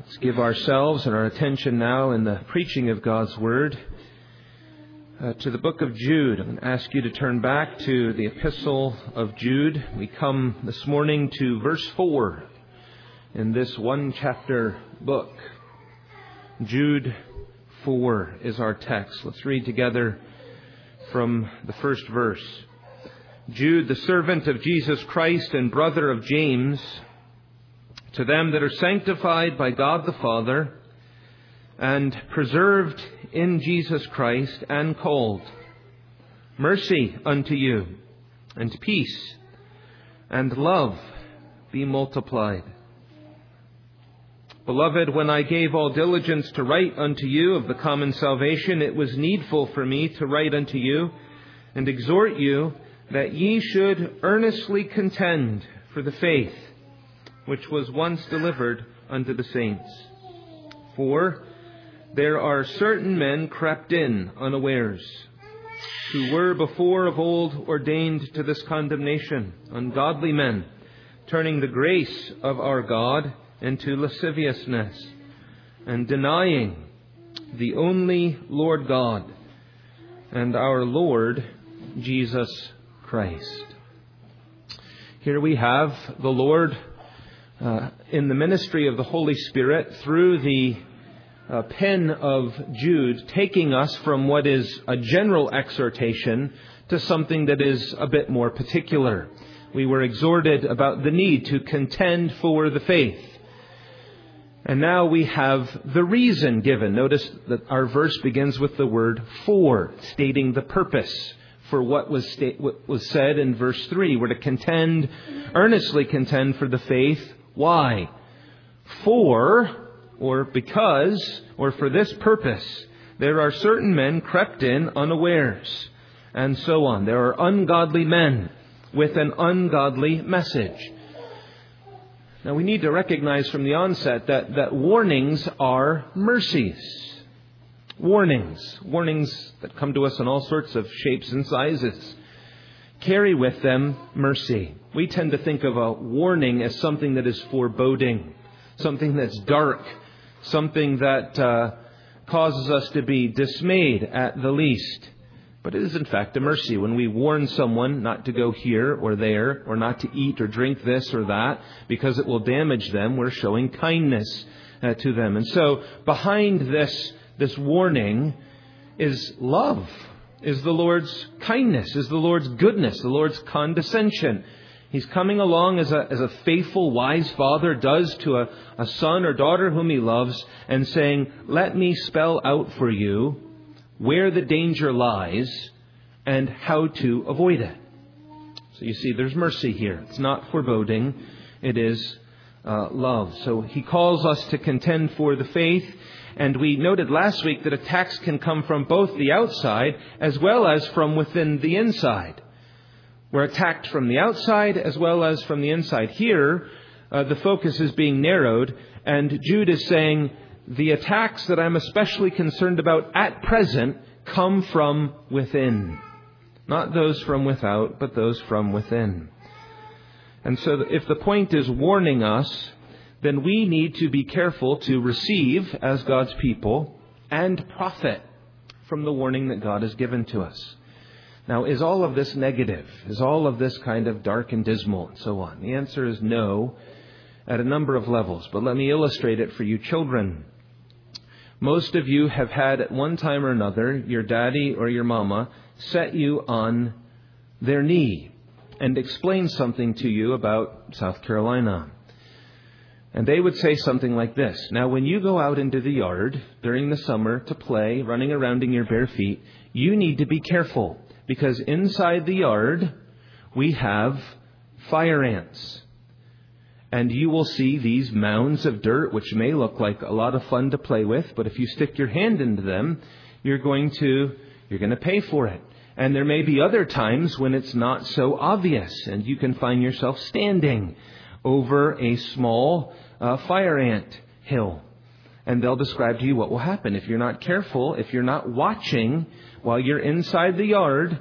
Let's give ourselves and our attention now in the preaching of God's Word to the book of Jude. I'm going to ask you to turn back to the epistle of Jude. We come this morning to verse 4 in this one chapter book. Jude 4 is our text. Let's read together from the first verse. Jude, the servant of Jesus Christ and brother of James, to them that are sanctified by God the Father and preserved in Jesus Christ and called, mercy unto you and peace and love be multiplied. Beloved, when I gave all diligence to write unto you of the common salvation, it was needful for me to write unto you and exhort you that ye should earnestly contend for the faith which was once delivered unto the saints. For there are certain men crept in unawares, who were before of old ordained to this condemnation, ungodly men, turning the grace of our God into lasciviousness, and denying the only Lord God and our Lord Jesus Christ. Here we have the Lord in the ministry of the Holy Spirit through the pen of Jude, taking us from what is a general exhortation to something that is a bit more particular. We were exhorted about the need to contend for the faith. And now we have the reason given. Notice that our verse begins with the word for, stating the purpose for what was said in verse 3. We're to contend, earnestly contend for the faith. Why? For, or because, or for this purpose, there are certain men crept in unawares, and so on. There are ungodly men with an ungodly message. Now we need to recognize from the onset that warnings are mercies. Warnings that come to us in all sorts of shapes and sizes, carry with them mercy. We tend to think of a warning as something that is foreboding, something that's dark, something that causes us to be dismayed at the least. But it is in fact a mercy. When we warn someone not to go here or there, or not to eat or drink this or that, because it will damage them, we're showing kindness to them. And so behind this warning is love, is the Lord's kindness, is the Lord's goodness, the Lord's condescension. He's coming along as a faithful, wise father does to a son or daughter whom he loves, and saying, let me spell out for you where the danger lies and how to avoid it. So you see, there's mercy here. It's not foreboding. It is love. So he calls us to contend for the faith. And we noted last week that attacks can come from both the outside as well as from within the inside. We're attacked from the outside as well as from the inside. Here, the focus is being narrowed, and Jude is saying the attacks that I'm especially concerned about at present come from within. Not those from without, but those from within. And so if the point is warning us, then we need to be careful to receive as God's people and profit from the warning that God has given to us. Now, is all of this negative? Is all of this kind of dark and dismal and so on? The answer is no, at a number of levels. But let me illustrate it for you children. Most of you have had at one time or another your daddy or your mama set you on their knee and explain something to you about South Carolina. And they would say something like this. Now, when you go out into the yard during the summer to play, running around in your bare feet, you need to be careful, because inside the yard we have fire ants. And you will see these mounds of dirt, which may look like a lot of fun to play with, but if you stick your hand into them, you're going to pay for it. And there may be other times when it's not so obvious, and you can find yourself standing over a small fire ant hill. And they'll describe to you what will happen if you're not careful, if you're not watching while you're inside the yard.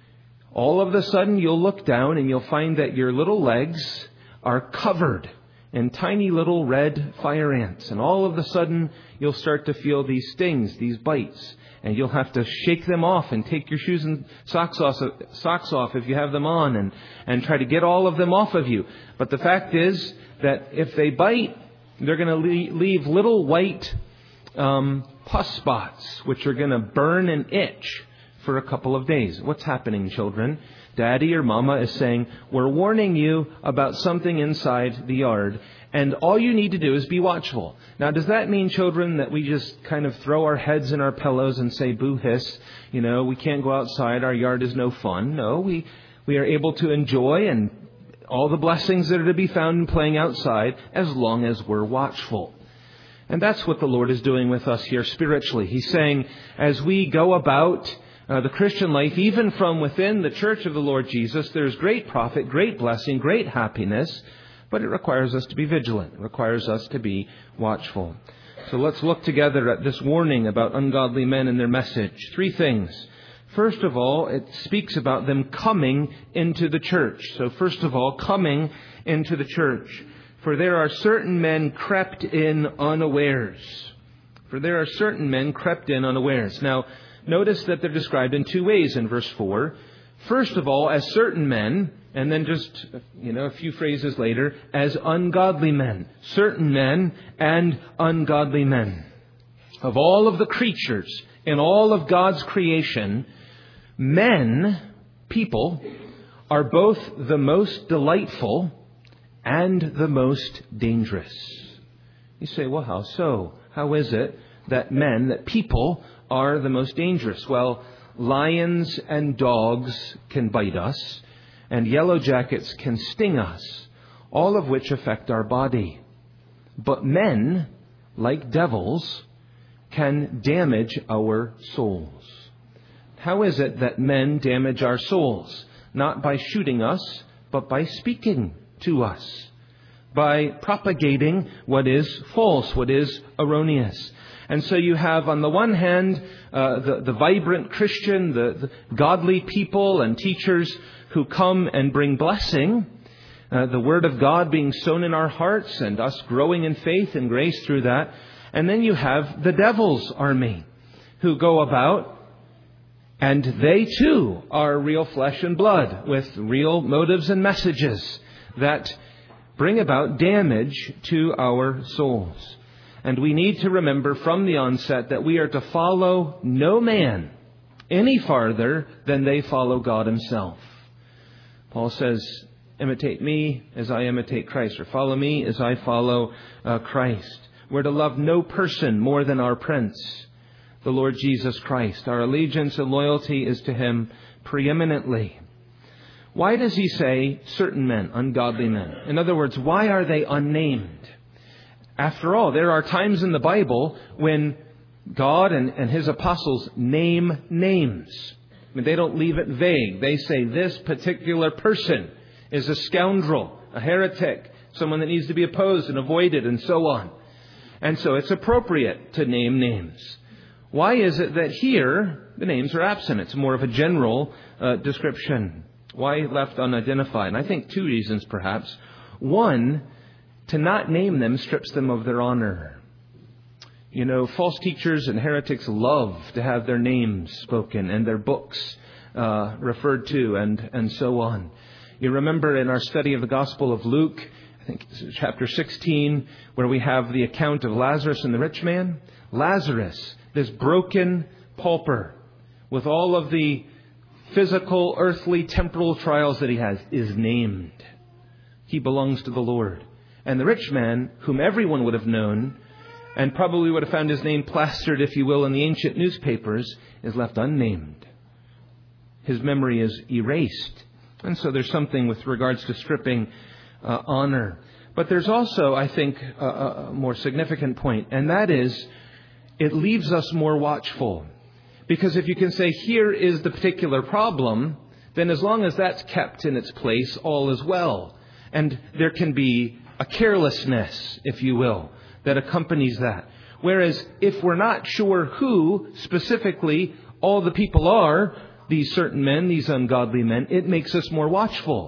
All of a sudden you'll look down and you'll find that your little legs are covered and tiny little red fire ants. And all of a sudden, you'll start to feel these stings, these bites. And you'll have to shake them off and take your shoes and socks off if you have them on and try to get all of them off of you. But the fact is that if they bite, they're going to leave little white pus spots, which are going to burn and itch for a couple of days. What's happening, children? Daddy or Mama is saying, we're warning you about something inside the yard, and all you need to do is be watchful. Now, does that mean, children, that we just kind of throw our heads in our pillows and say, boo hiss, we can't go outside, our yard is no fun? No, we are able to enjoy and all the blessings that are to be found in playing outside as long as we're watchful. And that's what the Lord is doing with us here spiritually. He's saying, as we go about the Christian life, even from within the church of the Lord Jesus, there's great profit, great blessing, great happiness, but it requires us to be vigilant. It requires us to be watchful. So let's look together at this warning about ungodly men and their message. 3 things. First of all, it speaks about them coming into the church. So first of all, coming into the church. For there are certain men crept in unawares. Now, notice that they're described in 2 ways in verse 4. First of all, as certain men, and then just, a few phrases later, as ungodly men. Certain men and ungodly men. Of all of the creatures in all of God's creation, men, people, are both the most delightful and the most dangerous. You say, well, how so? How is it that people are the most dangerous? Well, lions and dogs can bite us, and yellow jackets can sting us, all of which affect our body. But men, like devils, can damage our souls. How is it that men damage our souls? Not by shooting us, but by speaking to us, by propagating what is false, what is erroneous. And so you have, on the one hand, the vibrant Christian, the godly people and teachers who come and bring blessing, the Word of God being sown in our hearts and us growing in faith and grace through that. And then you have the devil's army who go about, and they too are real flesh and blood with real motives and messages that bring about damage to our souls. And we need to remember from the onset that we are to follow no man any farther than they follow God Himself. Paul says, imitate me as I imitate Christ, or follow me as I follow Christ. We're to love no person more than our Prince, the Lord Jesus Christ. Our allegiance and loyalty is to Him preeminently. Why does he say certain men, ungodly men? In other words, why are they unnamed? After all, there are times in the Bible when God and His apostles name names. I mean, they don't leave it vague. They say this particular person is a scoundrel, a heretic, someone that needs to be opposed and avoided, and so on. And so it's appropriate to name names. Why is it that here the names are absent? It's more of a general description. Why left unidentified? And I think 2 reasons perhaps. One, to not name them strips them of their honor. False teachers and heretics love to have their names spoken and their books referred to and so on. You remember in our study of the Gospel of Luke, I think it's chapter 16, where we have the account of Lazarus and the rich man. Lazarus, this broken pauper, with all of the physical, earthly, temporal trials that he has, is named. He belongs to the Lord. And the rich man, whom everyone would have known, and probably would have found his name plastered, if you will, in the ancient newspapers, is left unnamed. His memory is erased. And so there's something with regards to stripping honor. But there's also, I think, a more significant point, and that is, it leaves us more watchful. Because if you can say, here is the particular problem, then as long as that's kept in its place, all is well. And there can be a carelessness, if you will, that accompanies that. Whereas if we're not sure who specifically all the people are, these certain men, these ungodly men, it makes us more watchful.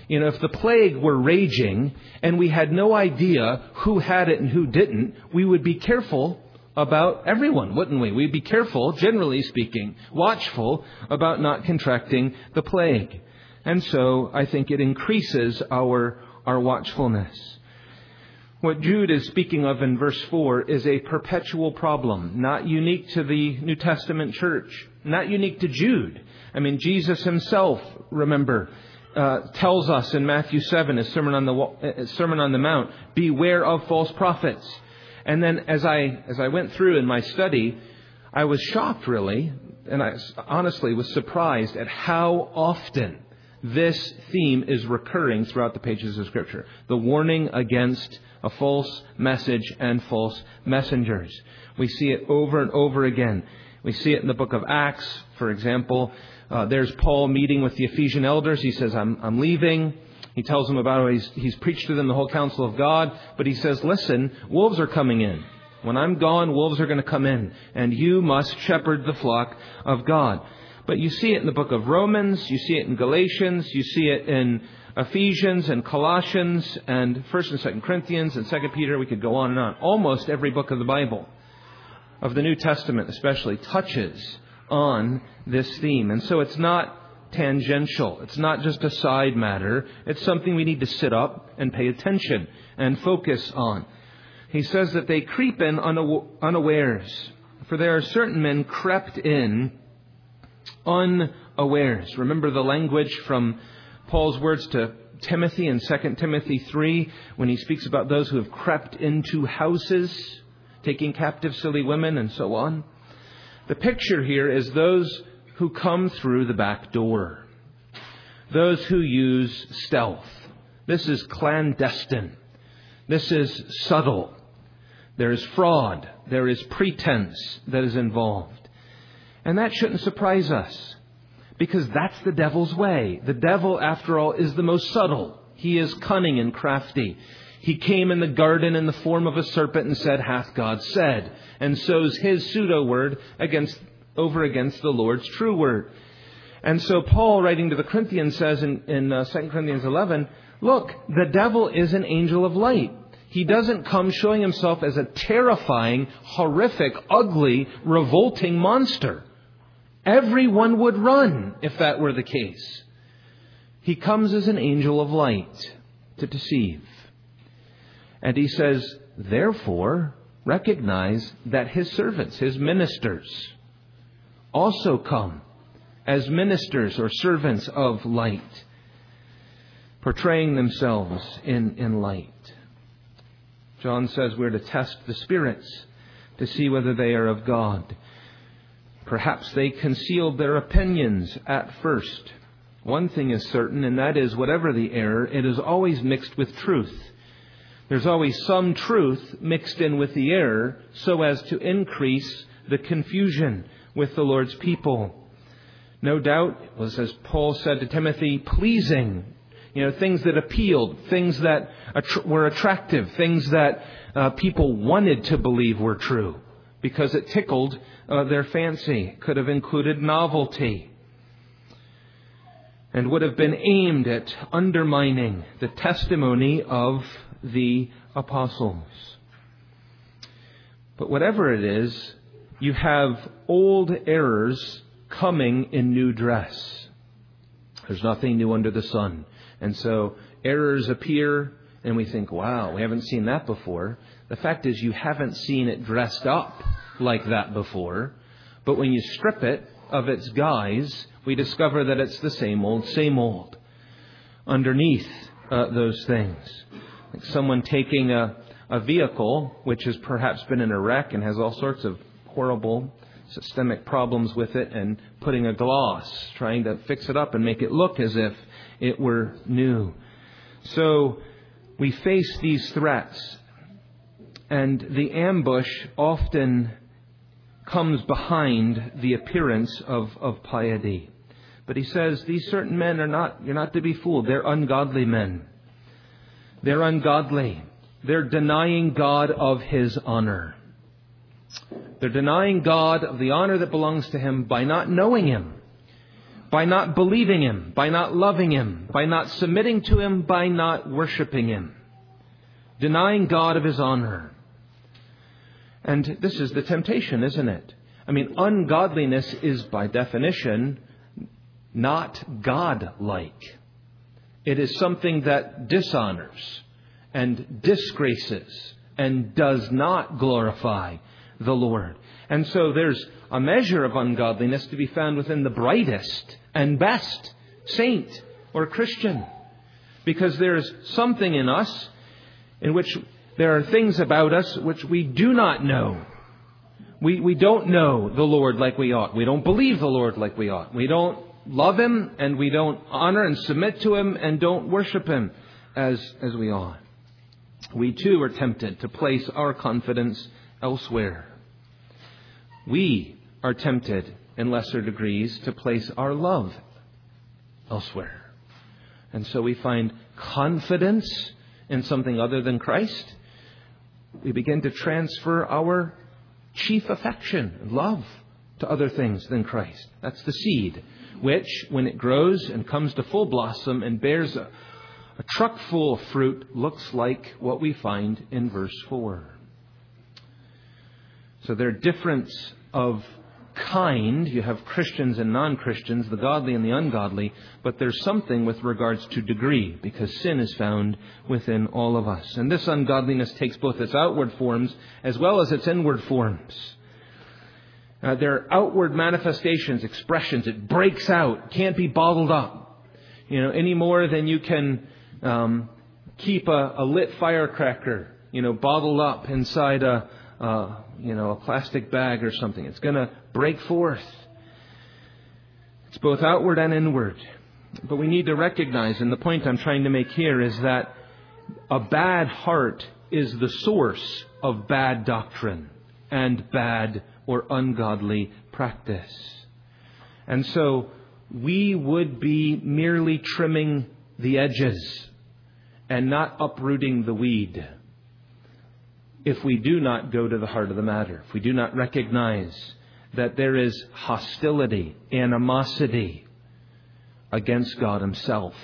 If the plague were raging and we had no idea who had it and who didn't, we would be careful about everyone, wouldn't we? We'd be careful, generally speaking, watchful about not contracting the plague. And so I think it increases our watchfulness. What Jude is speaking of in verse 4 is a perpetual problem, not unique to the New Testament church, not unique to Jude. Jesus himself, remember, tells us in Matthew 7, his Sermon on the Mount, beware of false prophets. And then as I went through in my study, I was shocked, really, and I honestly was surprised at how often this theme is recurring throughout the pages of Scripture. The warning against a false message and false messengers. We see it over and over again. We see it in the book of Acts, for example. There's Paul meeting with the Ephesian elders. He says, I'm leaving. He tells them about how he's preached to them the whole counsel of God. But he says, listen, wolves are coming in. When I'm gone, wolves are going to come in. And you must shepherd the flock of God. But you see it in the book of Romans. You see it in Galatians. You see it in Ephesians and Colossians and 1st and 2nd Corinthians and 2nd Peter. We could go on and on. Almost every book of the Bible, of the New Testament especially, touches on this theme. And so it's not tangential. It's not just a side matter. It's something we need to sit up and pay attention and focus on. He says that they creep in unawares. For there are certain men crept in unawares. Remember the language from Paul's words to Timothy in 2 Timothy 3 when he speaks about those who have crept into houses, taking captive silly women and so on. The picture here is those who come through the back door. Those who use stealth. This is clandestine. This is subtle. There is fraud. There is pretense that is involved. And that shouldn't surprise us, because that's the devil's way. The devil, after all, is the most subtle. He is cunning and crafty. He came in the garden in the form of a serpent and said, "Hath God said," and sows his pseudo word over against the Lord's true word. And so Paul, writing to the Corinthians, says in 2 Corinthians 11, look, the devil is an angel of light. He doesn't come showing himself as a terrifying, horrific, ugly, revolting monster. Everyone would run if that were the case. He comes as an angel of light to deceive. And he says, therefore, recognize that his servants, his ministers, also come as ministers or servants of light, portraying themselves in light. John says we're to test the spirits to see whether they are of God. Perhaps they concealed their opinions at first. One thing is certain, and that is whatever the error, it is always mixed with truth. There's always some truth mixed in with the error so as to increase the confusion with the Lord's people. No doubt, it was, as Paul said to Timothy, pleasing. Things that appealed, things that were attractive, things that people wanted to believe were true because it tickled their fancy. Could have included novelty and would have been aimed at undermining the testimony of the apostles. But whatever it is, you have old errors coming in new dress. There's nothing new under the sun. And so errors appear and we think, wow, we haven't seen that before. The fact is you haven't seen it dressed up like that before. But when you strip it of its guise, we discover that it's the same old underneath those things. Like someone taking a vehicle which has perhaps been in a wreck and has all sorts of horrible systemic problems with it and putting a gloss, trying to fix it up and make it look as if it were new. So we face these threats, and the ambush often comes behind the appearance of piety. But he says these certain men you're not to be fooled. They're ungodly men. They're ungodly. They're denying God of His honor. They're denying God of the honor that belongs to Him by not knowing Him, by not believing Him, by not loving Him, by not submitting to Him, by not worshiping Him, denying God of His honor. And this is the temptation, isn't it? I mean, ungodliness is by definition not God-like. It is something that dishonors and disgraces and does not glorify the Lord. And so there's a measure of ungodliness to be found within the brightest and best saint or Christian. Because there's something in us in which there are things about us which we do not know. We don't know the Lord like we ought. We don't believe the Lord like we ought. We don't love Him, and we don't honor and submit to Him, and don't worship Him as we ought. We too are tempted to place our confidence elsewhere. We are tempted in lesser degrees to place our love elsewhere. And so we find confidence in something other than Christ. We begin to transfer our chief affection, love, to other things than Christ. That's the seed, which, when it grows and comes to full blossom and bears a truck full of fruit, looks like what we find in verse 4. So there are difference of kind. You have Christians and non-Christians, the godly and the ungodly, but there's something with regards to degree, because sin is found within all of us. And this ungodliness takes both its outward forms as well as its inward forms. There are outward manifestations, expressions. It breaks out, can't be bottled up, any more than you can keep a lit firecracker, bottled up inside a plastic bag or something. It's going to break forth. It's both outward and inward. But we need to recognize, and the point I'm trying to make here is that a bad heart is the source of bad doctrine and bad or ungodly practice. And so we would be merely trimming the edges and not uprooting the weed if we do not go to the heart of the matter, if we do not recognize that there is hostility, animosity against God Himself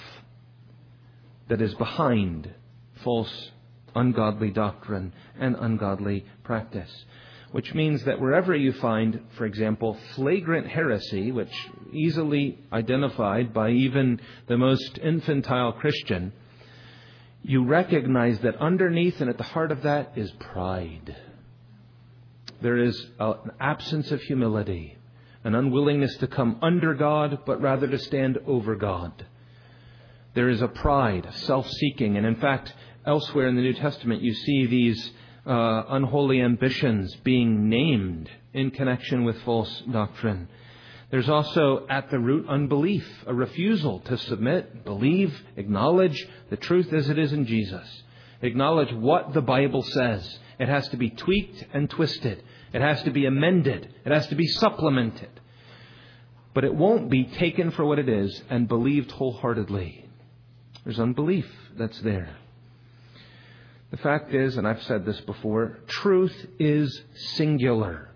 that is behind false, ungodly doctrine and ungodly practice. Which means that wherever you find, for example, flagrant heresy, which easily identified by even the most infantile Christian, you recognize that underneath and at the heart of that is pride. There is an absence of humility, an unwillingness to come under God, but rather to stand over God. There is a pride, a self-seeking. And in fact, elsewhere in the New Testament, you see these unholy ambitions being named in connection with false doctrine. There's also at the root unbelief, a refusal to submit, believe, acknowledge the truth as it is in Jesus. Acknowledge what the Bible says. It has to be tweaked and twisted. It has to be amended. It has to be supplemented. But it won't be taken for what it is and believed wholeheartedly. There's unbelief that's there. The fact is, and I've said this before, truth is singular.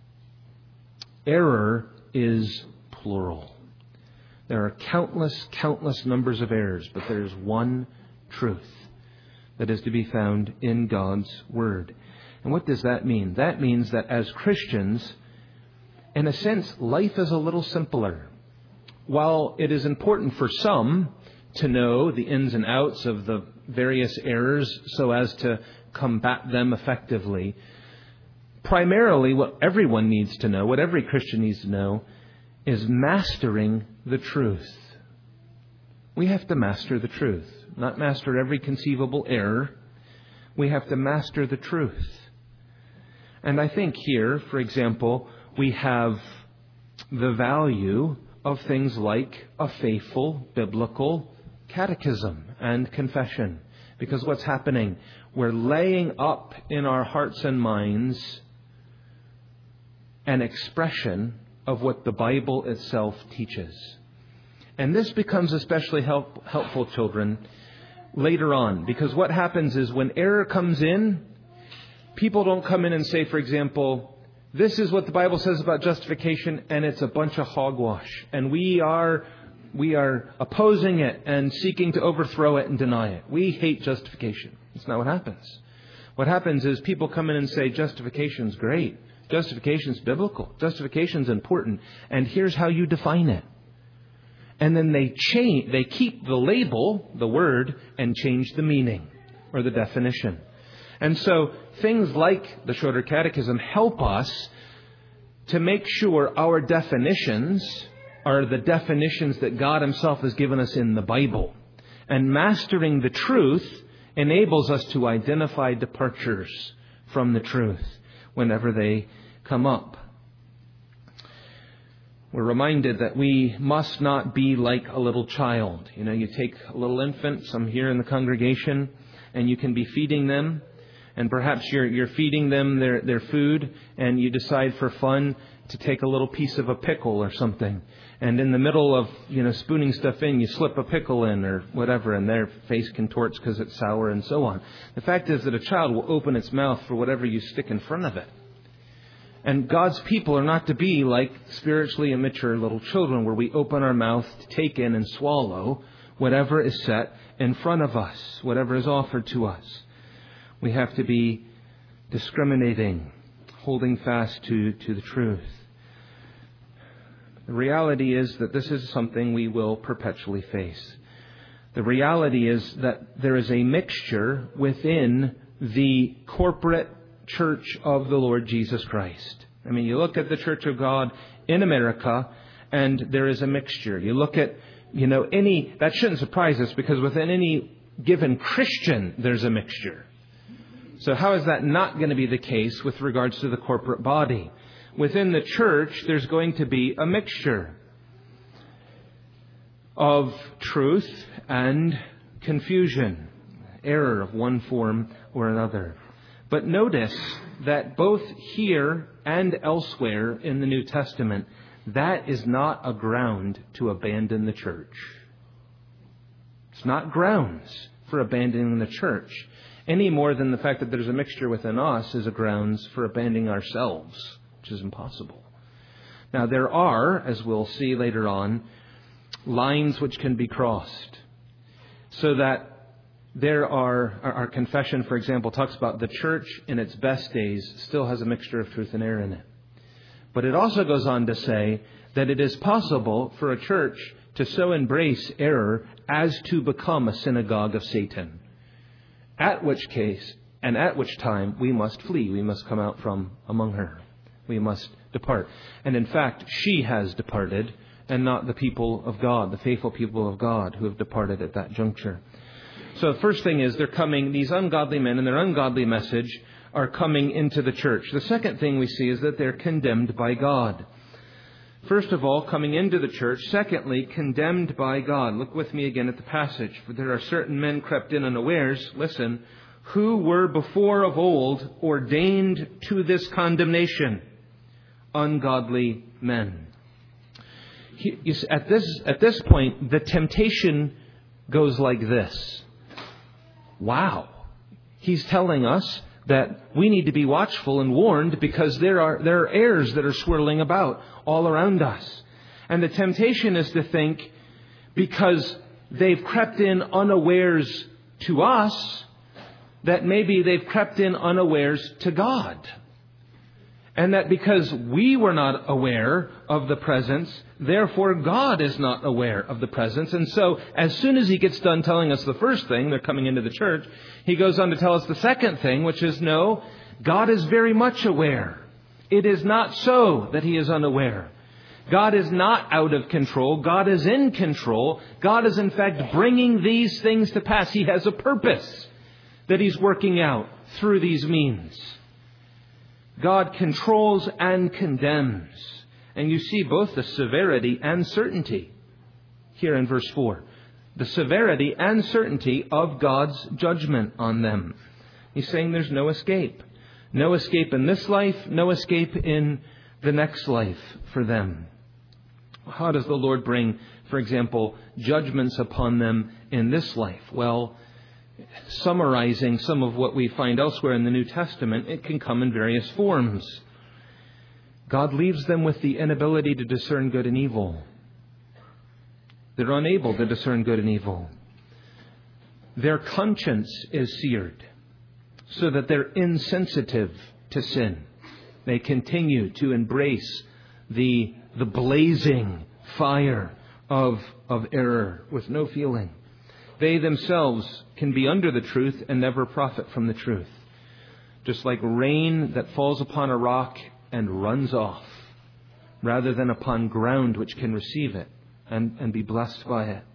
Error is plural. There are countless numbers of errors, but there is one truth that is to be found in God's Word. And what does that mean? That means that as Christians, in a sense, life is a little simpler. While it is important for some to know the ins and outs of the various errors so as to combat them effectively, primarily what everyone needs to know, what every Christian needs to know, is mastering the truth. We have to master the truth, not master every conceivable error. We have to master the truth. And I think here, for example, we have the value of things like a faithful biblical catechism and confession. Because what's happening? We're laying up in our hearts and minds an expression of what the Bible itself teaches. And this becomes especially helpful, children, later on. Because what happens is when error comes in, people don't come in and say, for example, This is what the Bible says about justification, and it's a bunch of hogwash. And we are opposing it and seeking to overthrow it and deny it. We hate justification. That's not what happens. What happens is people come in and say, justification's great. Justification's biblical. Justification's important. And here's how you define it. And then they keep the label, the word, and change the meaning or the definition. And so things like the Shorter Catechism help us to make sure our definitions are the definitions that God Himself has given us in the Bible. And mastering the truth enables us to identify departures from the truth whenever they come up. We're reminded that we must not be like a little child. You take a little infant, some here in the congregation, and you can be feeding them. And perhaps you're feeding them their food, and you decide for fun to take a little piece of a pickle or something. And in the middle of spooning stuff in, you slip a pickle in or whatever, and their face contorts because it's sour and so on. The fact is that a child will open its mouth for whatever you stick in front of it. And God's people are not to be like spiritually immature little children, where we open our mouth to take in and swallow whatever is set in front of us, whatever is offered to us. We have to be discriminating, holding fast to the truth. The reality is that this is something we will perpetually face. The reality is that there is a mixture within the corporate church of the Lord Jesus Christ. I mean, you look at the Church of God in America, and there is a mixture. You look at, that shouldn't surprise us, because within any given Christian, there's a mixture. So how is that not going to be the case with regards to the corporate body? Within the church, there's going to be a mixture of truth and confusion, error of one form or another. But notice that both here and elsewhere in the New Testament, that is not a ground to abandon the church. It's not grounds for abandoning the church, any more than the fact that there's a mixture within us is a grounds for abandoning ourselves, which is impossible. Now, there are, as we'll see later on, lines which can be crossed, so that there are, our confession, for example, talks about the church in its best days still has a mixture of truth and error in it. But it also goes on to say that it is possible for a church to so embrace error as to become a synagogue of Satan. At which case, and at which time, we must flee. We must come out from among her. We must depart. And in fact, she has departed, and not the people of God, the faithful people of God who have departed at that juncture. So the first thing is, they're coming, these ungodly men and their ungodly message are coming into the church. The second thing we see is that they're condemned by God. First of all, coming into the church. Secondly, condemned by God. Look with me again at the passage. For there are certain men crept in unawares, listen, who were before of old ordained to this ungodly men. At this point, the temptation goes like this. Wow. He's telling us that we need to be watchful and warned, because there are errors that are swirling about all around us. And the temptation is to think, because they've crept in unawares to us, that maybe they've crept in unawares to God. And that because we were not aware of the presence, therefore God is not aware of the presence. And so as soon as he gets done telling us the first thing, they're coming into the church, he goes on to tell us the second thing, which is no, God is very much aware. It is not so that he is unaware. God is not out of control. God is in control. God is in fact bringing these things to pass. He has a purpose that he's working out through these means. God controls and condemns. And you see both the severity and certainty here in verse 4. The severity and certainty of God's judgment on them. He's saying there's no escape. No escape in this life, no escape in the next life for them. How does the Lord bring, for example, judgments upon them in this life? Well, summarizing some of what we find elsewhere in the New Testament, it can come in various forms. God leaves them with the inability to discern good and evil. They're unable to discern good and evil. Their conscience is seared so that they're insensitive to sin. They continue to embrace the blazing fire of error with no feeling. They themselves can be under the truth and never profit from the truth. Just like rain that falls upon a rock and runs off, rather than upon ground which can receive it and be blessed by it.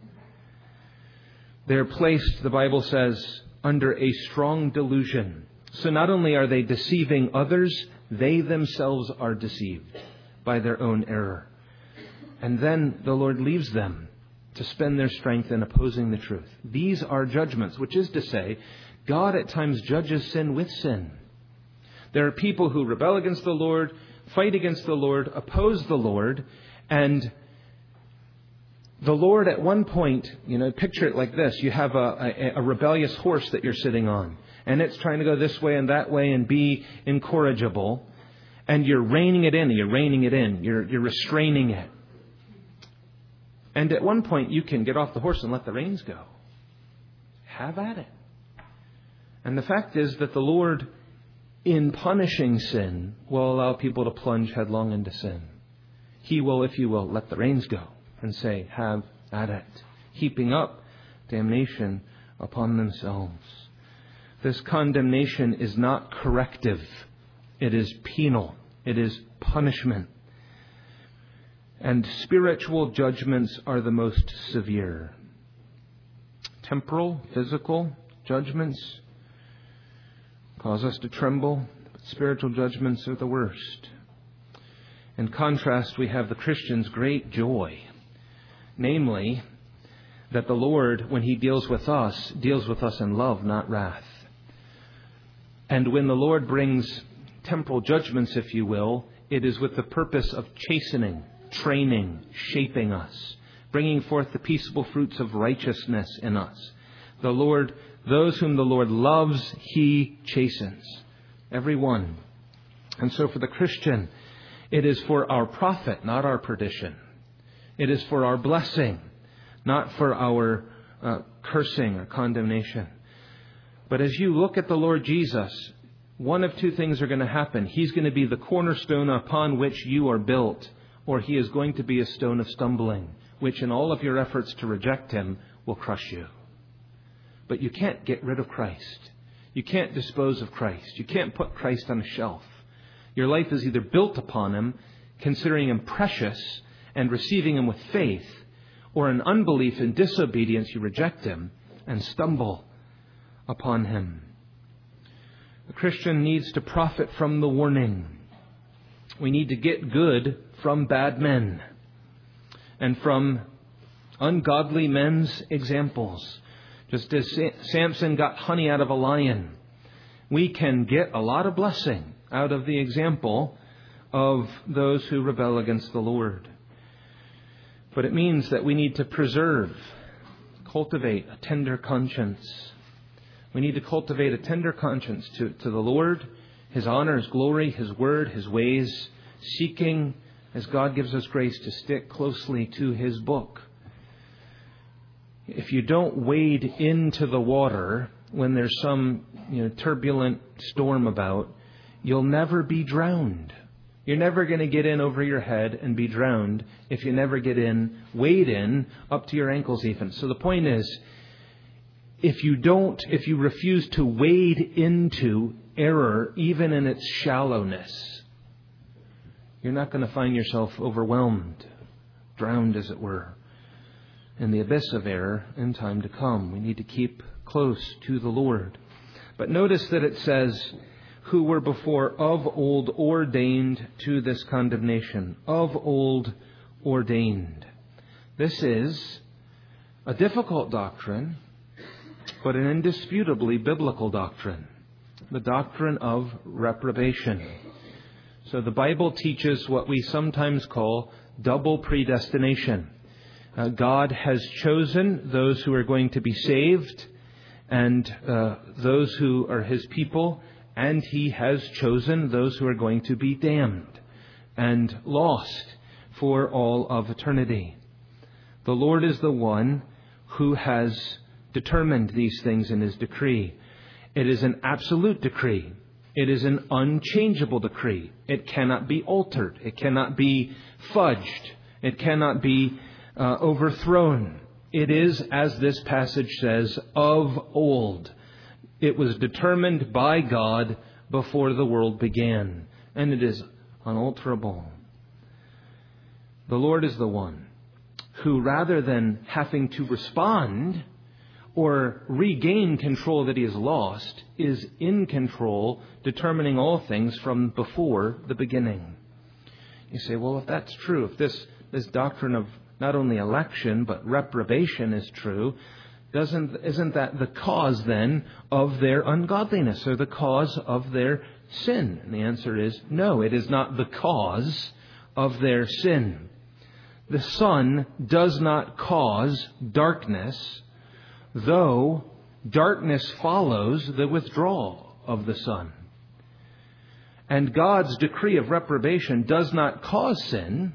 They're placed, the Bible says, under a strong delusion. So not only are they deceiving others, they themselves are deceived by their own error. And then the Lord leaves them to spend their strength in opposing the truth. These are judgments, which is to say, God at times judges sin with sin. There are people who rebel against the Lord, fight against the Lord, oppose the Lord, and the Lord at one point, picture it like this. You have a rebellious horse that you're sitting on, and it's trying to go this way and that way and be incorrigible, and you're reining it in, you're restraining it. And at one point you can get off the horse and let the reins go. Have at it. And the fact is that the Lord, in punishing sin, will allow people to plunge headlong into sin. He will, if you will, let the reins go and say, have at it, heaping up damnation upon themselves. This condemnation is not corrective. It is penal. It is punishment. And spiritual judgments are the most severe. Temporal, physical judgments cause us to tremble. But spiritual judgments are the worst. In contrast, we have the Christian's great joy. Namely, that the Lord, when He deals with us in love, not wrath. And when the Lord brings temporal judgments, if you will, it is with the purpose of chastening, training, shaping us, bringing forth the peaceable fruits of righteousness in us. The Lord, those whom the Lord loves, He chastens. Every one. And so for the Christian, it is for our profit, not our perdition. It is for our blessing, not for our cursing or condemnation. But as you look at the Lord Jesus, one of two things are going to happen. He's going to be the cornerstone upon which you are built, or He is going to be a stone of stumbling, which in all of your efforts to reject Him will crush you. But you can't get rid of Christ. You can't dispose of Christ. You can't put Christ on a shelf. Your life is either built upon Him, considering Him precious and receiving Him with faith, or in unbelief and disobedience you reject Him and stumble upon Him. The Christian needs to profit from the warning. We need to get good from bad men and from ungodly men's examples. Just as Samson got honey out of a lion, we can get a lot of blessing out of the example of those who rebel against the Lord. But it means that we need to cultivate a tender conscience. We need to cultivate a tender conscience to the Lord, His honor, His glory, His word, His ways, seeking, as God gives us grace, to stick closely to His book. If you don't wade into the water when there's some turbulent storm about, you'll never be drowned. You're never going to get in over your head and be drowned if you never wade in up to your ankles even. So the point is, if you refuse to wade into error, even in its shallowness, you're not going to find yourself overwhelmed, drowned as it were, in the abyss of error in time to come. We need to keep close to the Lord. But notice that it says, who were before of old ordained to this condemnation. Of old ordained. This is a difficult doctrine, but an indisputably biblical doctrine. The doctrine of reprobation. So the Bible teaches what we sometimes call double predestination. God has chosen those who are going to be saved and those who are His people, and He has chosen those who are going to be damned. and lost for all of eternity. The Lord is the one who has determined these things in His decree. It is an absolute decree. It is an unchangeable decree. It cannot be altered. It cannot be fudged. It cannot be overthrown. It is, as this passage says, of old. It was determined by God before the world began, and it is unalterable. The Lord is the one who, rather than having to respond or regain control that He has lost, is in control, determining all things from before the beginning. You say, well, if that's true, if this doctrine of not only election but reprobation is true, isn't that the cause then of their ungodliness, or the cause of their sin? And the answer is no, it is not the cause of their sin. The Son does not cause darkness, though darkness follows the withdrawal of the Son. And God's decree of reprobation does not cause sin,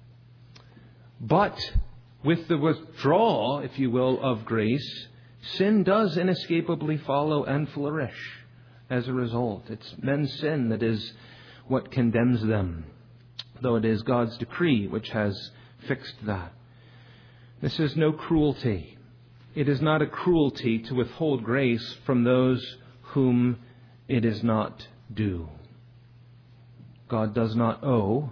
but with the withdrawal, if you will, of grace, sin does inescapably follow and flourish as a result. It's men's sin that is what condemns them, though it is God's decree which has fixed that. This is no cruelty. It is not a cruelty to withhold grace from those whom it is not due. God does not owe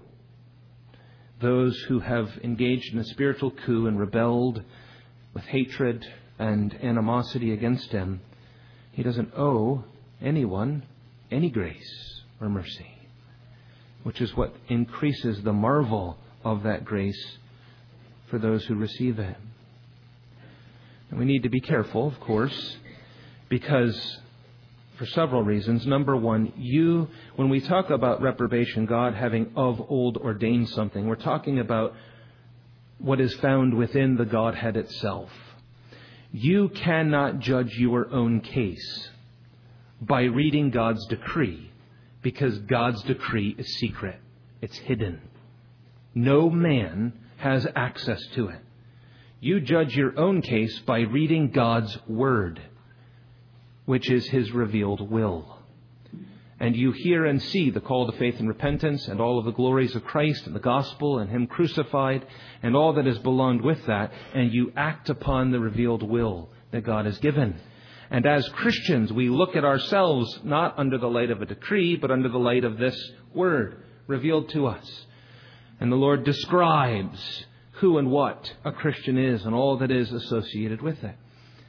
those who have engaged in a spiritual coup and rebelled with hatred and animosity against Him. He doesn't owe anyone any grace or mercy, which is what increases the marvel of that grace for those who receive it. And we need to be careful, of course, because for several reasons. Number one, when we talk about reprobation, God having of old ordained something, we're talking about what is found within the Godhead itself. You cannot judge your own case by reading God's decree, because God's decree is secret. It's hidden. No man has access to it. You judge your own case by reading God's Word, which is His revealed will. And you hear and see the call to faith and repentance and all of the glories of Christ and the gospel and Him crucified and all that is belonged with that, and you act upon the revealed will that God has given. And as Christians, we look at ourselves not under the light of a decree, but under the light of this Word revealed to us. And the Lord describes who and what a Christian is and all that is associated with it.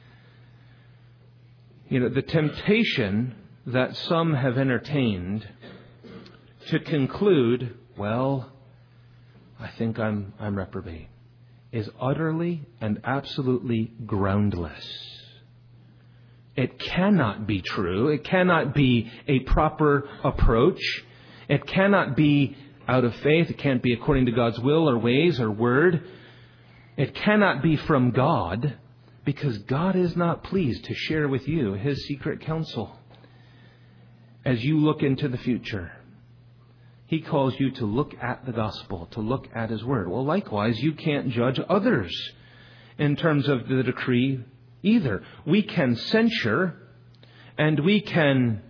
The temptation that some have entertained to conclude, well, I think I'm reprobate, is utterly and absolutely groundless. It cannot be true. It cannot be a proper approach. It cannot be out of faith. It can't be according to God's will or ways or word. It cannot be from God, because God is not pleased to share with you His secret counsel. As you look into the future, He calls you to look at the gospel, to look at His Word. Well, likewise, you can't judge others in terms of the decree either. We can censure and we can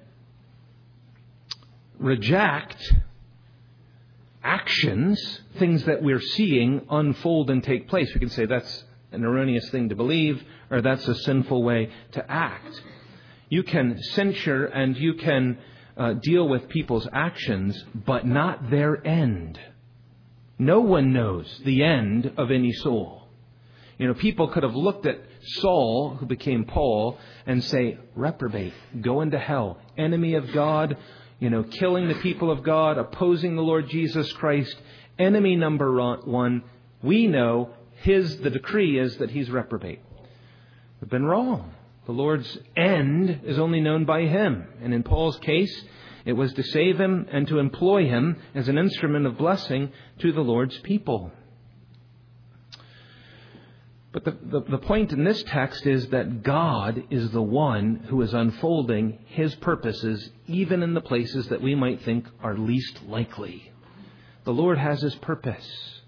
reject actions, things that we're seeing unfold and take place. We can say that's an erroneous thing to believe, or that's a sinful way to act. You can censure and you can deal with people's actions, but not their end. No one knows the end of any soul. People could have looked at Saul, who became Paul, and say, reprobate, go into hell, enemy of God, killing the people of God, opposing the Lord Jesus Christ. Enemy number one, we know the decree is that he's reprobate. We've been wrong. The Lord's end is only known by Him. And in Paul's case, it was to save him and to employ him as an instrument of blessing to the Lord's people. But the point in this text is that God is the one who is unfolding His purposes even in the places that we might think are least likely. The Lord has His purpose.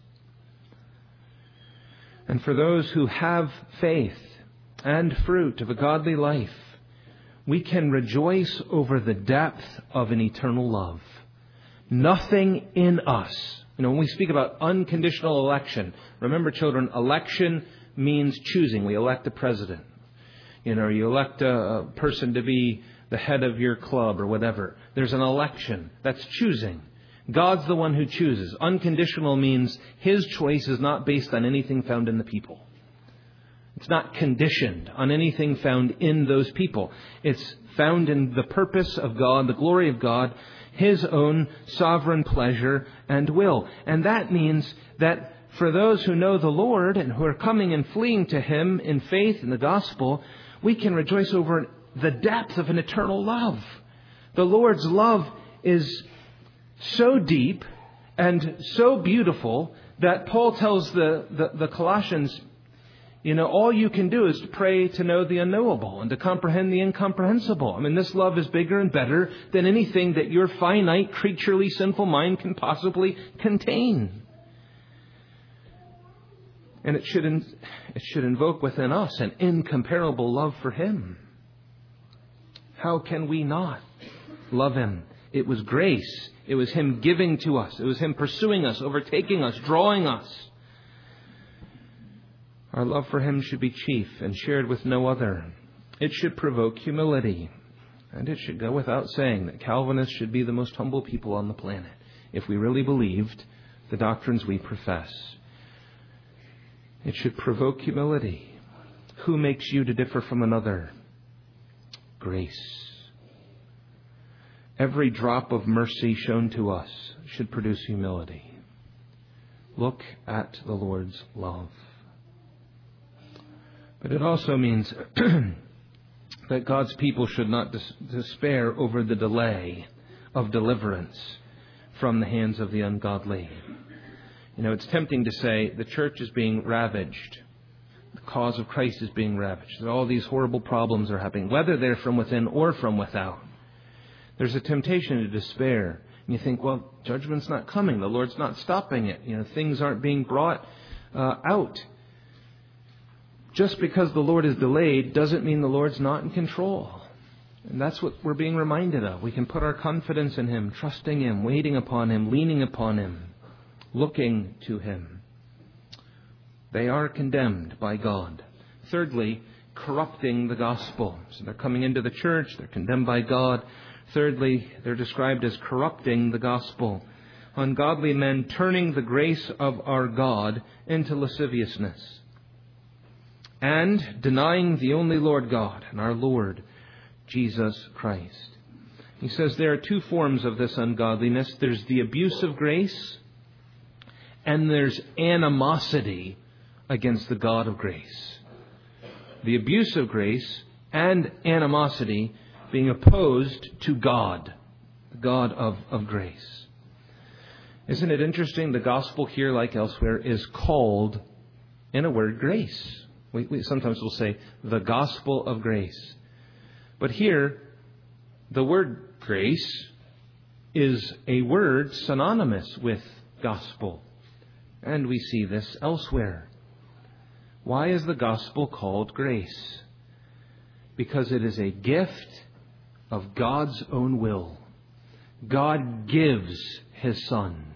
And for those who have faith and fruit of a godly life, we can rejoice over the depth of an eternal love. Nothing in us. When we speak about unconditional election, remember, children, election means choosing. We elect a president. You elect a person to be the head of your club or whatever. There's an election. That's choosing. God's the one who chooses. Unconditional means His choice is not based on anything found in the people. It's not conditioned on anything found in those people. It's found in the purpose of God, the glory of God, His own sovereign pleasure and will. And that means that for those who know the Lord and who are coming and fleeing to Him in faith in the gospel, we can rejoice over the depth of an eternal love. The Lord's love is so deep and so beautiful that Paul tells the Colossians, all you can do is to pray to know the unknowable and to comprehend the incomprehensible. This love is bigger and better than anything that your finite, creaturely, sinful mind can possibly contain. And it should invoke within us an incomparable love for Him. How can we not love Him? It was grace. It was Him giving to us. It was Him pursuing us, overtaking us, drawing us. Our love for Him should be chief and shared with no other. It should provoke humility. And it should go without saying that Calvinists should be the most humble people on the planet if we really believed the doctrines we profess. It should provoke humility. Who makes you to differ from another? Grace. Every drop of mercy shown to us should produce humility. Look at the Lord's love. But it also means that God's people should not despair over the delay of deliverance from the hands of the ungodly. It's tempting to say the church is being ravaged. The cause of Christ is being ravaged. That all these horrible problems are happening, whether they're from within or from without. There's a temptation to despair. And you think, well, judgment's not coming. The Lord's not stopping it. Things aren't being brought out. Just because the Lord is delayed doesn't mean the Lord's not in control. And that's what we're being reminded of. We can put our confidence in Him, trusting Him, waiting upon Him, leaning upon Him, looking to Him. They are condemned by God. Thirdly, corrupting the gospel. So they're coming into the church, they're condemned by God. Thirdly, they're described as corrupting the gospel. Ungodly men turning the grace of our God into lasciviousness. And denying the only Lord God and our Lord Jesus Christ. He says there are two forms of this ungodliness. There's the abuse of grace, and there's animosity against the God of grace. The abuse of grace and animosity being opposed to God, the God of grace. Isn't it interesting? The gospel here, like elsewhere, is called, in a word, grace. We sometimes will say the gospel of grace. But here, the word grace is a word synonymous with gospel. And we see this elsewhere. Why is the gospel called grace? Because it is a gift of God's own will. God gives His Son.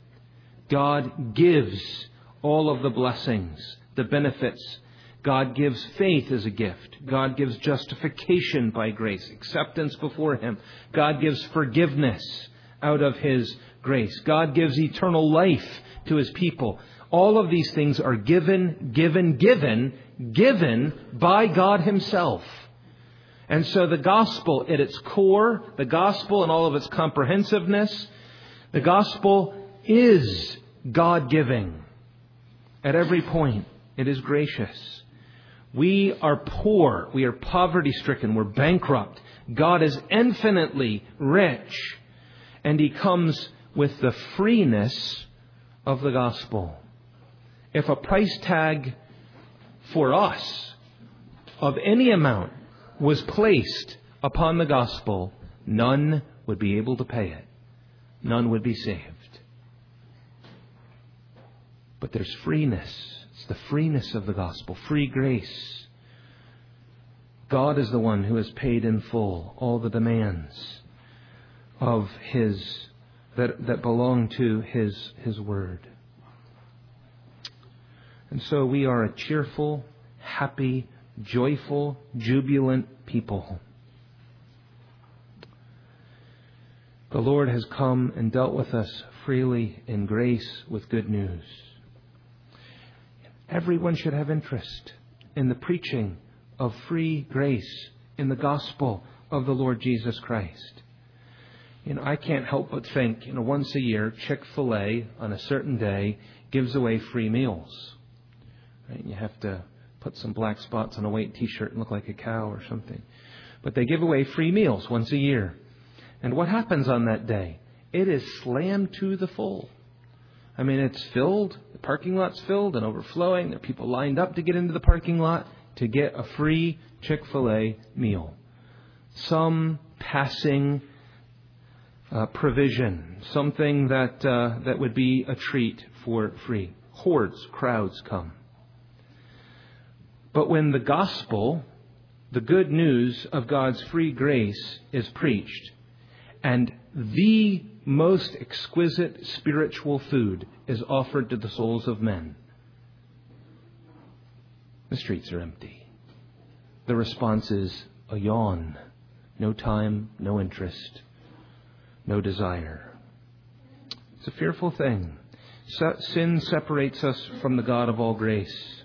God gives all of the blessings, the benefits. God gives faith as a gift. God gives justification by grace, acceptance before Him. God gives forgiveness out of His grace. God gives eternal life to His people. All of these things are given by God Himself. And so the gospel at its core, the gospel in all of its comprehensiveness, the gospel is God-giving. At every point, it is gracious. We are poor. We are poverty-stricken. We're bankrupt. God is infinitely rich. And He comes with the freeness of the gospel. If a price tag for us of any amount was placed upon the gospel, none would be able to pay it. None would be saved. But there's freeness. It's the freeness of the gospel, free grace. God is the one who has paid in full all the demands of His that belong to His word. And so we are a cheerful, happy, joyful, jubilant people. The Lord has come and dealt with us freely in grace with good news. Everyone should have interest in the preaching of free grace in the gospel of the Lord Jesus Christ. I can't help but think, once a year, Chick-fil-A on a certain day gives away free meals. Right? You have to put some black spots on a white T-shirt and look like a cow or something. But they give away free meals once a year. And what happens on that day? It is slammed to the full. It's filled. The parking lot's filled and overflowing. There are people lined up to get into the parking lot to get a free Chick-fil-A meal. Some passing provision, something that would be a treat for free. Hordes, crowds come. But when the gospel, the good news of God's free grace is preached, and the most exquisite spiritual food is offered to the souls of men, the streets are empty. The response is a yawn. No time, no interest, no desire. It's a fearful thing. Sin separates us from the God of all grace.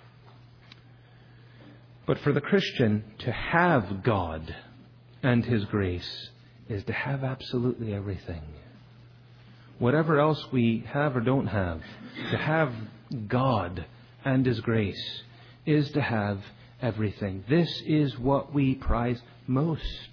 But for the Christian, to have God and His grace is to have absolutely everything. Whatever else we have or don't have, to have God and His grace is to have everything. This is what we prize most.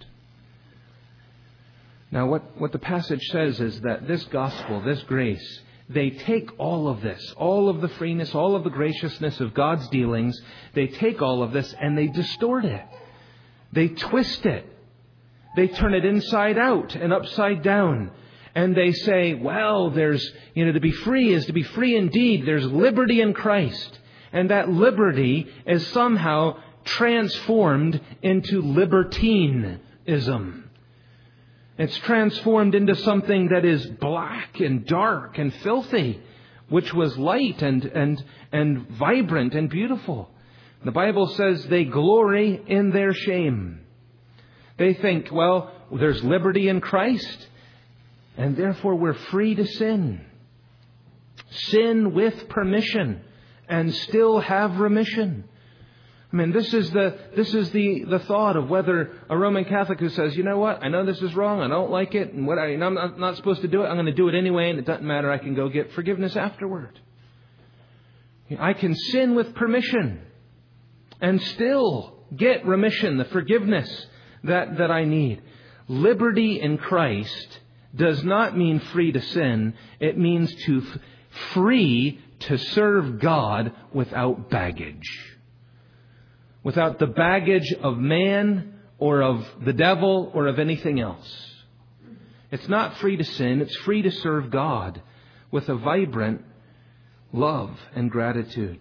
Now, what the passage says is that this gospel, this grace, they take all of this, all of the freeness, all of the graciousness of God's dealings, they take all of this and they distort it. They twist it. They turn it inside out and upside down. And they say, well, there's, to be free is to be free indeed. There's liberty in Christ. And that liberty is somehow transformed into libertinism. It's transformed into something that is black and dark and filthy, which was light and vibrant and beautiful. The Bible says they glory in their shame. They think, well, there's liberty in Christ, and therefore we're free to sin. Sin with permission and still have remission. This is the thought of whether a Roman Catholic who says, you know what, I know this is wrong, I don't like it, and I'm not supposed to do it, I'm going to do it anyway, and it doesn't matter, I can go get forgiveness afterward. I can sin with permission and still get remission, the forgiveness that I need. Liberty in Christ does not mean free to sin. It means free to serve God without baggage. Without the baggage of man or of the devil or of anything else. It's not free to sin. It's free to serve God with a vibrant love and gratitude.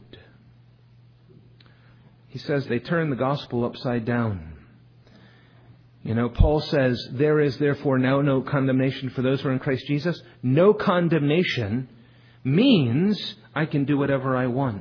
He says they turn the gospel upside down. Paul says, there is therefore now no condemnation for those who are in Christ Jesus. No condemnation means I can do whatever I want.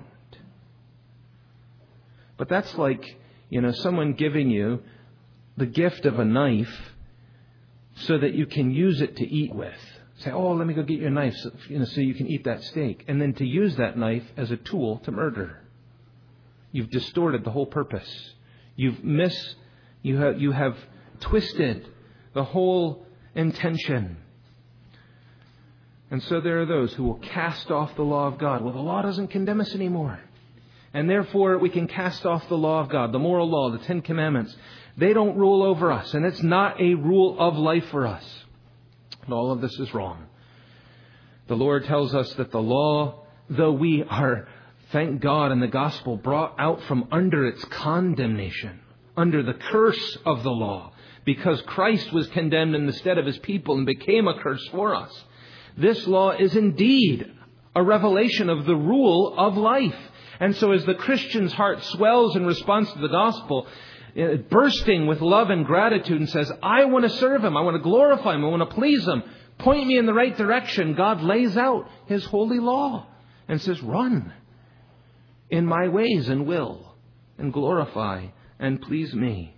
But that's like, someone giving you the gift of a knife so that you can use it to eat with. Say, oh, let me go get you a knife so you can eat that steak. And then to use that knife as a tool to murder. You've distorted the whole purpose. You have twisted the whole intention. And so there are those who will cast off the law of God. Well, the law doesn't condemn us anymore. And therefore we can cast off the law of God, the moral law, the 10 Commandments. They don't rule over us, and it's not a rule of life for us. And all of this is wrong. The Lord tells us that the law, though we are, thank God, in the gospel, brought out from under its condemnation, under the curse of the law, because Christ was condemned in the stead of His people and became a curse for us. This law is indeed a revelation of the rule of life. And so as the Christian's heart swells in response to the gospel, bursting with love and gratitude, and says, I want to serve Him, I want to glorify Him, I want to please Him, point me in the right direction, God lays out His holy law and says, run in my ways and will, and glorify and please me.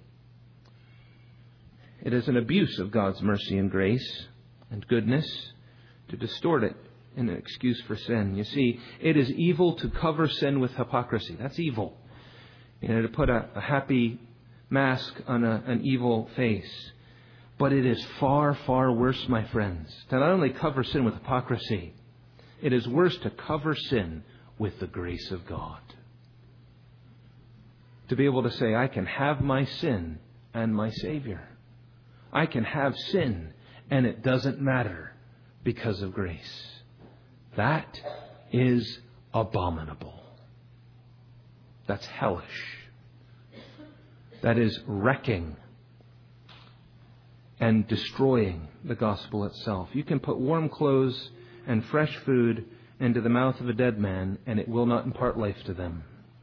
It is an abuse of God's mercy and grace and goodness to distort it in an excuse for sin. You see, it is evil to cover sin with hypocrisy. That's evil. To put a happy mask on an evil face. But it is far, far worse, my friends, to not only cover sin with hypocrisy, it is worse to cover sin with the grace of God. To be able to say, I can have my sin and my Savior. I can have sin and it doesn't matter because of grace. That is abominable. That's hellish. That is wrecking and destroying the gospel itself. You can put warm clothes and fresh food into the mouth of a dead man, and it will not impart life to them.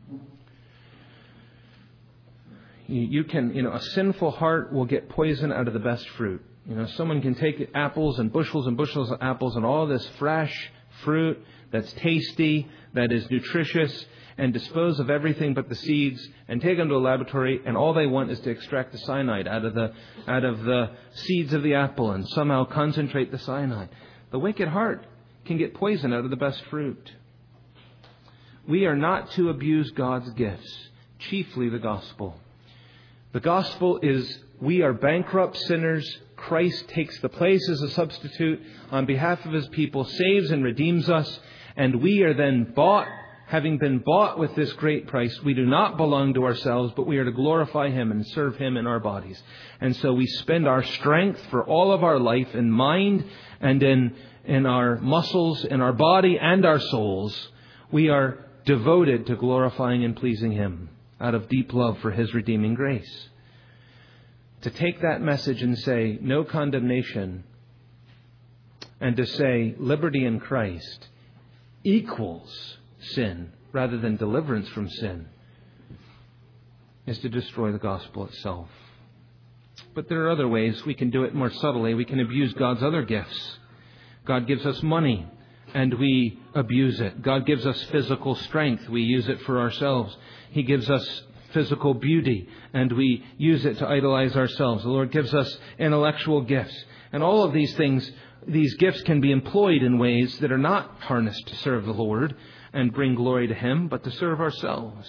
You can, a sinful heart will get poison out of the best fruit. Someone can take apples and bushels of apples and all this fresh fruit that's tasty, that is nutritious, and dispose of everything but the seeds, and take them to a laboratory, and all they want is to extract the cyanide out of the seeds of the apple and somehow concentrate the cyanide. The wicked heart can get poison out of the best fruit. We are not to abuse God's gifts, chiefly the gospel. The gospel is we are bankrupt sinners. Christ takes the place as a substitute on behalf of His people, saves and redeems us, and we are then bought. Having been bought with this great price, we do not belong to ourselves, but we are to glorify Him and serve Him in our bodies. And so we spend our strength for all of our life in mind and in our muscles, in our body and our souls. We are devoted to glorifying and pleasing Him out of deep love for His redeeming grace. To take that message and say no condemnation, and to say liberty in Christ equals sin rather than deliverance from sin, is to destroy the gospel itself. But there are other ways we can do it more subtly. We can abuse God's other gifts. God gives us money and we abuse it. God gives us physical strength. We use it for ourselves. He gives us physical beauty and we use it to idolize ourselves. The Lord gives us intellectual gifts. And all of these things, these gifts can be employed in ways that are not harnessed to serve the Lord and bring glory to Him, but to serve ourselves.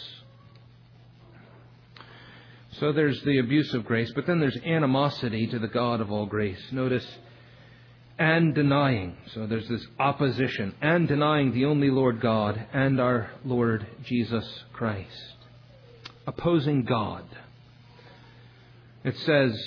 So there's the abuse of grace, but then there's animosity to the God of all grace. Notice, and denying. So there's this opposition, and denying the only Lord God and our Lord Jesus Christ. Opposing God. It says,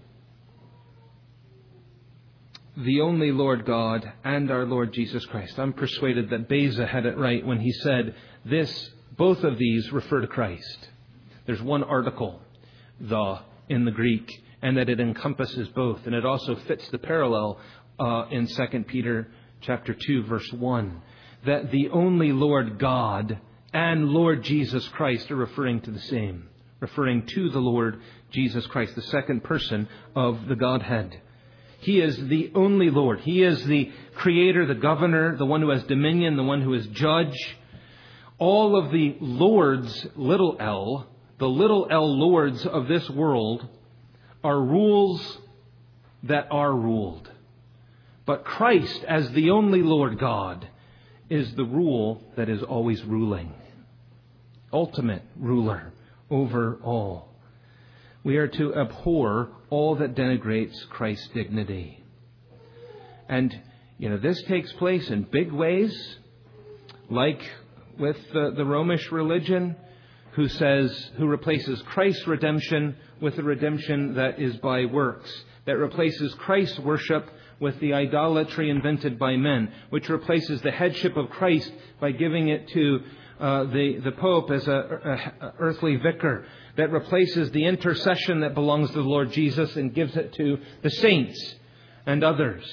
the only Lord God and our Lord Jesus Christ. I'm persuaded that Beza had it right when he said both of these refer to Christ. There's one article, the, in the Greek, and that it encompasses both. And it also fits the parallel in 2 Peter chapter 2, verse 1, that the only Lord God and Lord Jesus Christ are referring to the same, referring to the Lord Jesus Christ, the second person of the Godhead. He is the only Lord. He is the Creator, the Governor, the one who has dominion, the one who is Judge. All of the Lords, little l, the little l Lords of this world are rules that are ruled. But Christ, as the only Lord God, is the rule that is always ruling. Ultimate ruler over all. We are to abhor all that denigrates Christ's dignity. And, this takes place in big ways, like with the Romish religion, who replaces Christ's redemption with a redemption that is by works, that replaces Christ's worship with the idolatry invented by men, which replaces the headship of Christ by giving it to the Pope as a earthly vicar, that replaces the intercession that belongs to the Lord Jesus and gives it to the saints and others.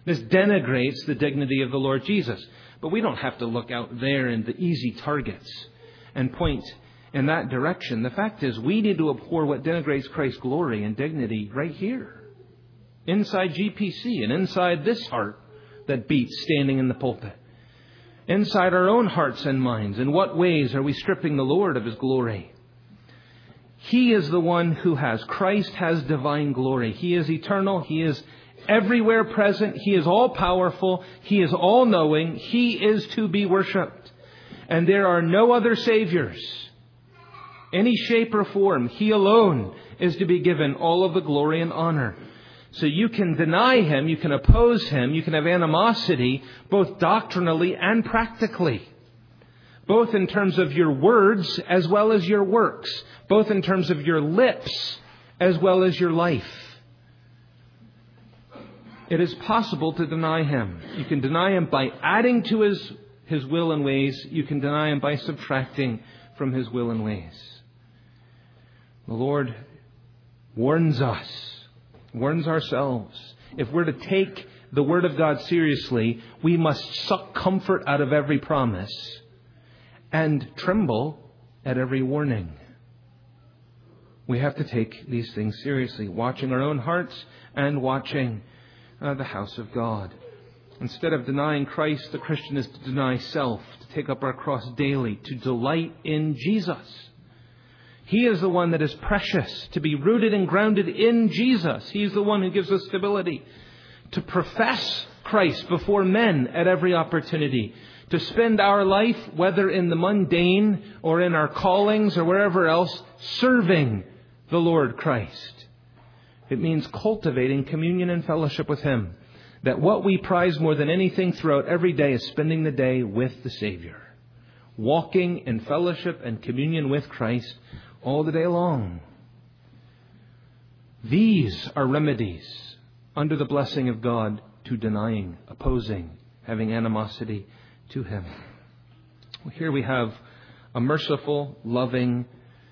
This denigrates the dignity of the Lord Jesus. But we don't have to look out there in the easy targets and point in that direction. The fact is, we need to abhor what denigrates Christ's glory and dignity right here, inside GPC and inside this heart that beats standing in the pulpit. Inside our own hearts and minds. In what ways are we stripping the Lord of His glory? He is the one who has. Christ has divine glory. He is eternal. He is everywhere present. He is all powerful. He is all knowing. He is to be worshipped. And there are no other saviors, any shape or form. He alone is to be given all of the glory and honor. So you can deny Him, you can oppose Him, you can have animosity, both doctrinally and practically. Both in terms of your words as well as your works. Both in terms of your lips as well as your life. It is possible to deny Him. You can deny Him by adding to His will and ways. You can deny Him by subtracting from His will and ways. The Lord warns us, warns ourselves. If we're to take the Word of God seriously, we must suck comfort out of every promise and tremble at every warning. We have to take these things seriously, watching our own hearts and watching the house of God. Instead of denying Christ, the Christian is to deny self, to take up our cross daily, to delight in Jesus. He is the one that is precious, to be rooted and grounded in Jesus. He is the one who gives us stability. To profess Christ before men at every opportunity. To spend our life, whether in the mundane or in our callings or wherever else, serving the Lord Christ. It means cultivating communion and fellowship with Him. That what we prize more than anything throughout every day is spending the day with the Savior. Walking in fellowship and communion with Christ all the day long. These are remedies under the blessing of God to denying, opposing, having animosity to Him. Here we have a merciful, loving,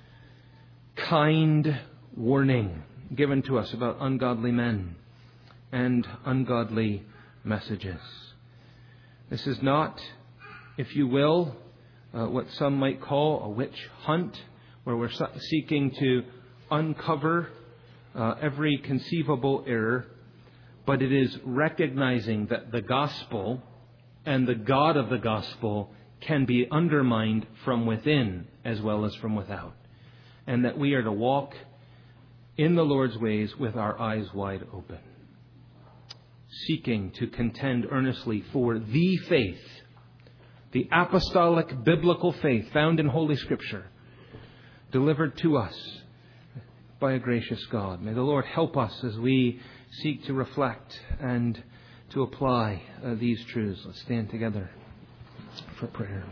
kind warning given to us about ungodly men and ungodly messages. This is not, if you will, what some might call a witch hunt, where we're seeking to uncover every conceivable error, but it is recognizing that the gospel and the God of the gospel can be undermined from within as well as from without. And that we are to walk in the Lord's ways with our eyes wide open. Seeking to contend earnestly for the faith, the apostolic biblical faith found in Holy Scripture, delivered to us by a gracious God. May the Lord help us as we seek to reflect and to apply these truths. Let's stand together for prayer.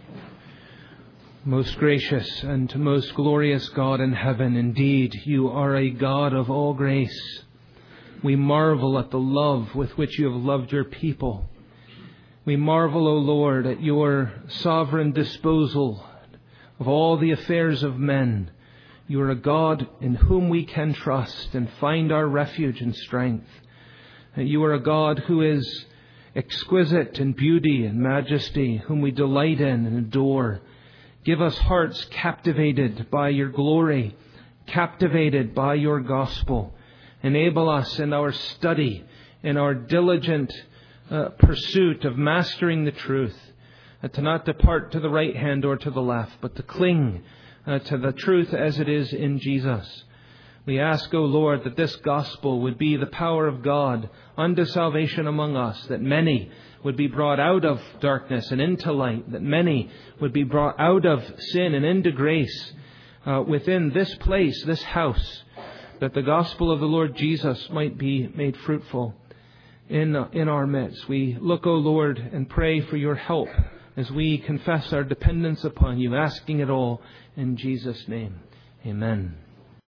Most gracious and most glorious God in heaven, indeed, You are a God of all grace. We marvel at the love with which You have loved Your people. We marvel, O Lord, at Your sovereign disposal of all the affairs of men. You are a God in whom we can trust and find our refuge and strength. You are a God who is exquisite in beauty and majesty, whom we delight in and adore. Give us hearts captivated by Your glory, captivated by Your gospel. Enable us in our study, in our diligent pursuit of mastering the truth, to not depart to the right hand or to the left, but to cling to the truth as it is in Jesus. We ask, O Lord, that this gospel would be the power of God unto salvation among us, that many would be brought out of darkness and into light, that many would be brought out of sin and into grace within this place, this house, that the gospel of the Lord Jesus might be made fruitful in our midst. We look, O Lord, and pray for Your help as we confess our dependence upon You, asking it all in Jesus' name. Amen.